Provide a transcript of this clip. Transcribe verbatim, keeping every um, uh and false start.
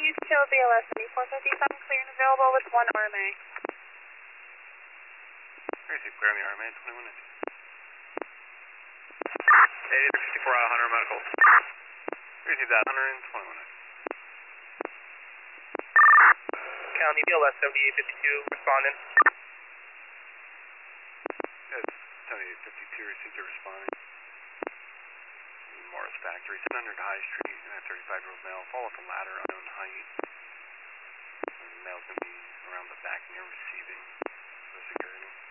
Detail B L S seventy-four fifty-seven, clear and available with one R M A. Crazy, clear on the R M A, twenty-one inches. eighty-three fifty-four out of Hunter Medical. Received that, one hundred and twenty-one inches. County B L S seventy-eight fifty-two, responding. Yes, seventy-eight fifty-two, received a responding. Morris Factory, seven hundred High Street, and a thirty-five-year-old male. Follow up a ladder, unknown height. The male's going to be around the back near receiving for security.